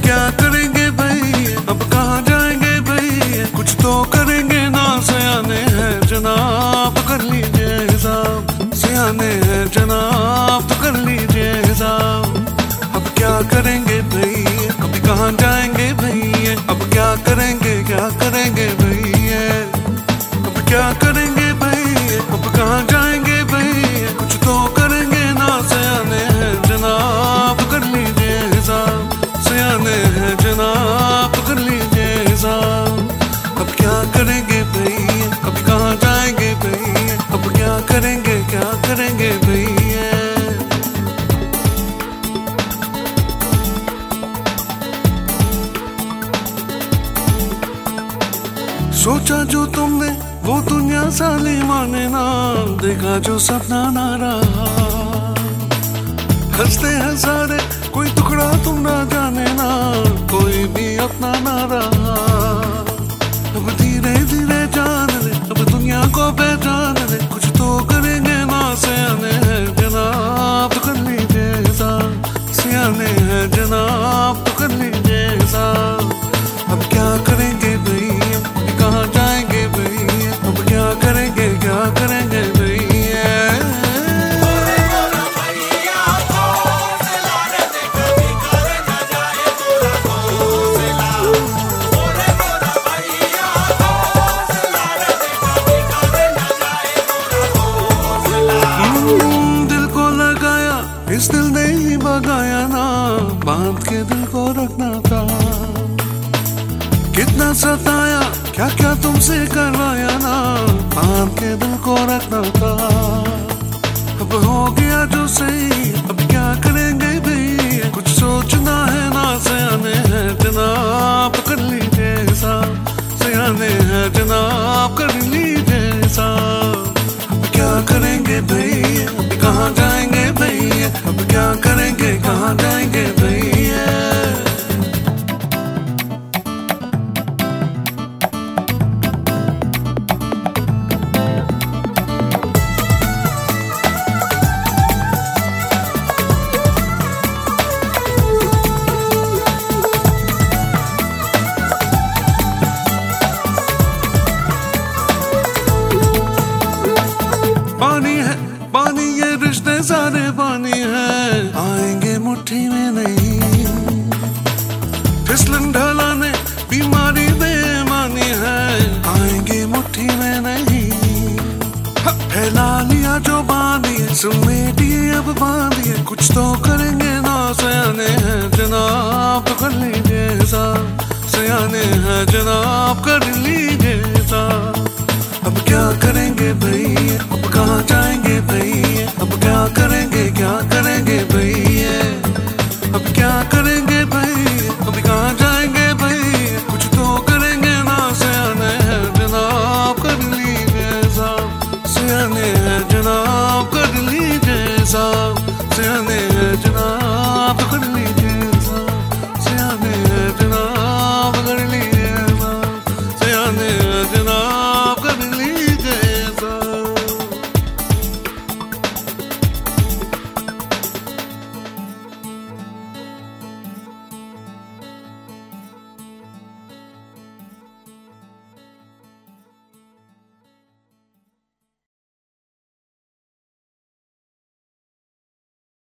क्या करेंगे भाई, अब कहाँ जाएंगे भाई, कुछ तो करेंगे ना। सयाने हैं जनाब, कर लीजिए हिसाब। सयाने हैं जनाब, तो कर लीजिए हिसाब। अब क्या करेंगे भाई, अब कहाँ जाएंगे भाई, अब क्या करेंगे भाई, अब क्या करेंगे भाई, अब कहाँ जाएंगे भाई, कुछ तो करेंगे ना। सयाने हैं जनाब, कर लीजिए हिसाब। सयाने हैं जनाब, कर लीजिए हिसाब। अब क्या करेंगे भाई, अब कहाँ जाएंगे भाई, अब क्या करेंगे भाई। सोचा जो तुमने वो दुनिया साली माने ना, देखा जो सपना ना रहा। हंसते हैं सारे कोई टुकड़ा तुम ना जाने ना, कोई भी अपना ना रहा। अब धीरे धीरे जान ले, अब दुनिया को पहचान ले, कुछ तो करेंगे ना। सयाने हैं जनाब, तो कर लीजिए हिसाब। सयाने हैं जनाब, तो कर लीजिए हिसाब। अब क्या करेंगे भाई, अब कहाँ जाएंगे भाई, अब क्या करेंगे भाई। दिल को लगाया इस दिल ने ही भगाया ना, बांध के दिल को रखना था। कितना सताया, क्या क्या तुमसे करवाया ना, बांध के दिल को रखना था। अब हो गया जो सही, अब क्या करेंगे भाई, कुछ सोचना है ना। सयाने हैं जनाब, कर लीजिए हिसाब। सयाने हैं जनाब, कर लीजिए हिसाब। अब क्या करेंगे भाई, अब कहाँ जाएंगे भाई, अब क्या करेंगे भाई। पानी है पानी, ये रिश्ते सारे पानी है, आएंगे मुट्ठी में नहीं। फिसलन ढलाने बीमारी बेईमानी है, आएंगे मुट्ठी में नहीं। फैला लिया जो बांधिए, समेटिए अब बांधिए, कुछ तो करेंगे ना। सयाने हैं जनाब, कर लीजिए हिसाब। सयाने हैं जनाब, कर लीजिए